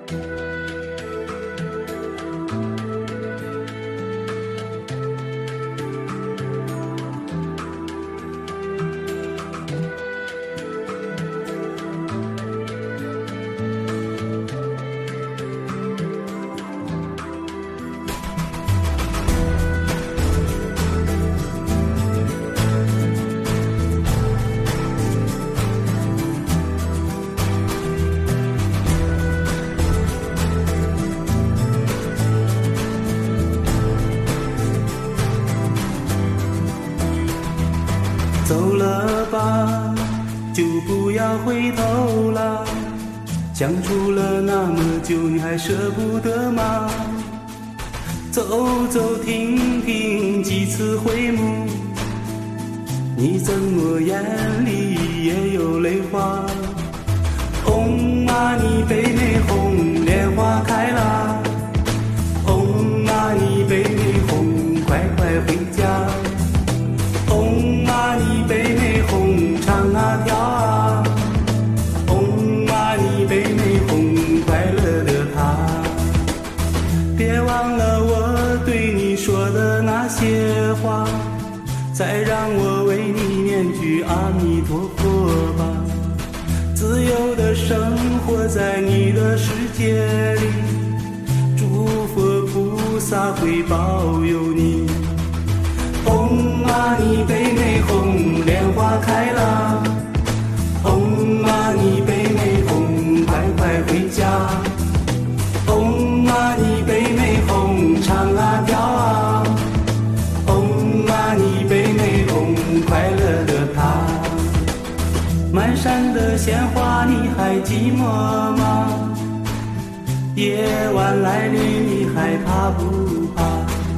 走了吧，就不要回头了。相处了那么久，你还舍不得吗？走走停停，几次回眸，你怎么眼里也有泪花？红啊，你北美红，莲花开了。红啊，你北美红，快快回家。红啊，你北美红，唱啊跳啊。红啊，你北美红，快乐的他。别忘了我对你说的那些话，再让我为你念句阿弥陀佛吧。自由的生活在你的世界里，诸佛菩萨会保佑你。红啊，你北美红，莲花开了。红啊，你北美红，快快回家。红啊，你北美红，唱啊跳啊。红啊，你北美红，快乐的他。满山的鲜花，你还寂寞吗？夜晚来临，你还怕不怕？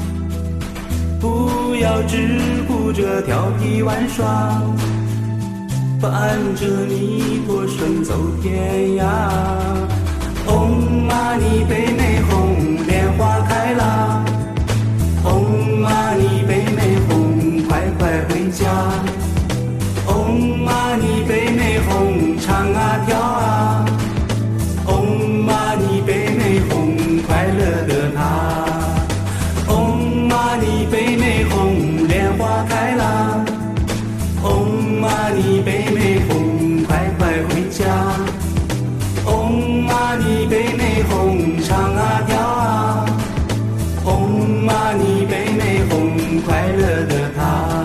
不要只顾着调皮玩耍，伴着你我顺走天涯。红啊，你北美红，莲花开了。红啊，你北美红，快快回家。红啊，你北美红，唱啊跳啊。红啊，你北美红，快乐的他。红啊，你北美红，莲花开了。红啊，你北美红，快快回家。红啊，你北美红，唱啊跳啊。红啊，你北美红，快乐的他。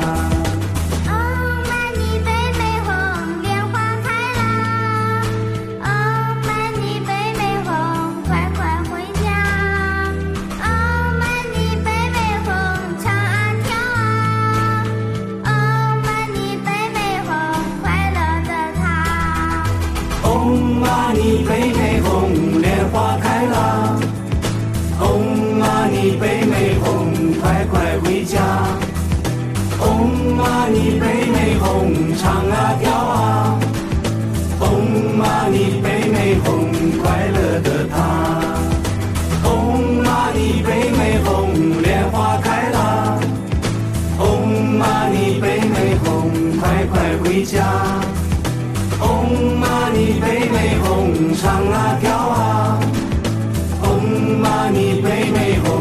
红啊，你北美红，莲花开了。红啊，你北美红，快快回家。红啊，你北美红，唱啊跳啊。红啊，你北美红，快乐的他。红啊，你北美红，莲花开了。红啊，你北美红，快快回家。红啊，你北美红，唱啊跳啊。红啊，你北美红。